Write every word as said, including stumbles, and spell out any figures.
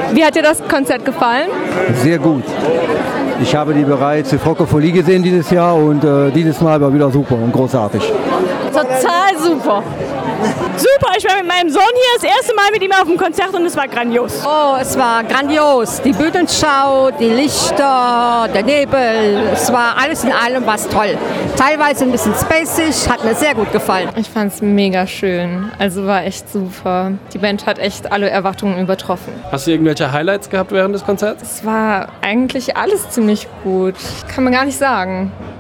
Wie hat dir das Konzert gefallen? Sehr gut. Ich habe die bereits in Francophonie gesehen dieses Jahr und äh, dieses Mal war wieder super und großartig. Total super. Super, ich war mit meinem Sohn hier das erste Mal mit ihm auf dem Konzert und es war grandios. Oh, es war grandios. Die Bühnenschau, die Lichter, der Nebel, es war alles in allem was toll. Teilweise ein bisschen spacig, hat mir sehr gut gefallen. Ich fand es mega schön, also war echt super. Die Band hat echt alle Erwartungen übertroffen. Hast du irgendwelche Highlights gehabt während des Konzerts? Es war eigentlich alles ziemlich gut, kann man gar nicht sagen.